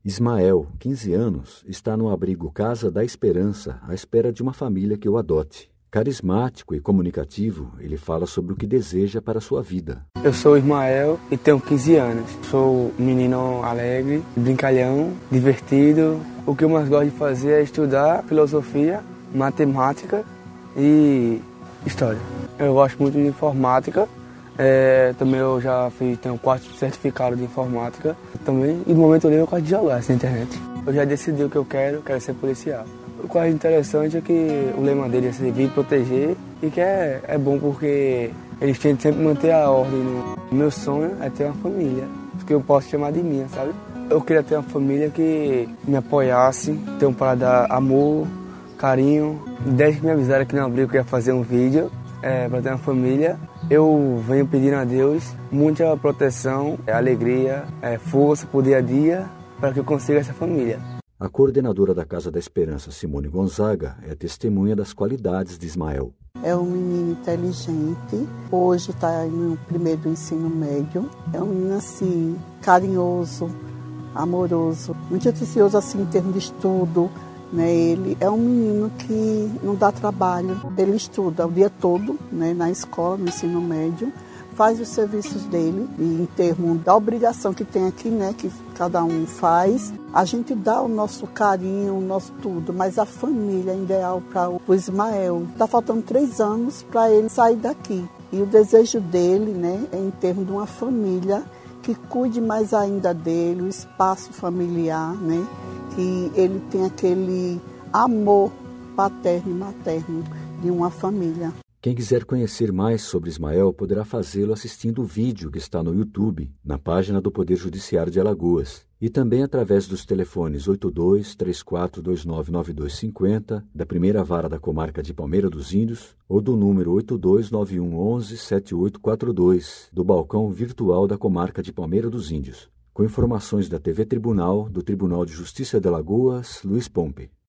Ismael, 15 anos, está no abrigo Casa da Esperança à espera de uma família que o adote. Carismático e comunicativo, ele fala sobre o que deseja para a sua vida. Eu sou Ismael e tenho 15 anos. Sou um menino alegre, brincalhão, divertido. O que eu mais gosto de fazer é estudar filosofia, matemática e história. Eu gosto muito de informática. Também eu já tenho 4 certificados de informática também. E no momento livre eu gosto de jogar na internet. Eu já decidi o que eu quero ser policial. O que é interessante é que o lema dele é servir e proteger, e que é bom porque eles tentam sempre manter a ordem. O meu sonho é ter uma família, que eu posso chamar de minha, sabe? Eu queria ter uma família que me apoiasse, ter para dar amor, carinho. Desde que me avisaram que não abriu que eu ia fazer um vídeo para ter uma família, eu venho pedindo a Deus muita proteção, alegria, força pro dia a dia para que eu consiga essa família. A coordenadora da Casa da Esperança, Simone Gonzaga, é testemunha das qualidades de Ismael. É um menino inteligente, hoje está no primeiro do ensino médio. É um menino assim, carinhoso, amoroso, muito atencioso assim, em termos de estudo. Né? Ele é um menino que não dá trabalho, ele estuda o dia todo, né, na escola, no ensino médio. Faz os serviços dele, e em termos da obrigação que tem aqui, né, que cada um faz, a gente dá o nosso carinho, o nosso tudo, mas a família é ideal para o Ismael. Está faltando 3 anos para ele sair daqui. E o desejo dele, né, é em termos de uma família que cuide mais ainda dele, o espaço familiar, né, que ele tenha aquele amor paterno e materno de uma família. Quem quiser conhecer mais sobre Ismael poderá fazê-lo assistindo o vídeo que está no YouTube, na página do Poder Judiciário de Alagoas, e também através dos telefones 82-3429-9250, da primeira vara da comarca de Palmeira dos Índios, ou do número 829111-7842, do balcão virtual da comarca de Palmeira dos Índios. Com informações da TV Tribunal, do Tribunal de Justiça de Alagoas, Luiz Pompe.